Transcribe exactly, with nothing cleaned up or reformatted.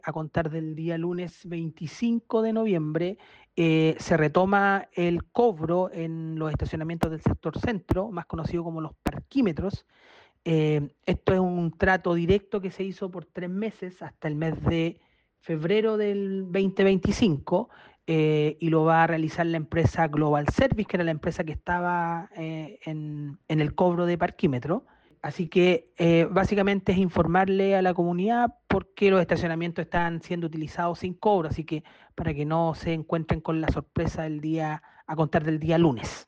a contar del día lunes veinticinco de noviembre, eh, se retoma el cobro en los estacionamientos del sector centro, más conocido como los parquímetros. Eh, esto es un trato directo que se hizo por tres meses hasta el mes de febrero del dos mil veinticinco, eh, y lo va a realizar la empresa Global Service, que era la empresa que estaba eh, en, en el cobro de parquímetro. Así que eh, básicamente es informarle a la comunidad por qué los estacionamientos están siendo utilizados sin cobro, así que para que no se encuentren con la sorpresa del día a contar del día lunes.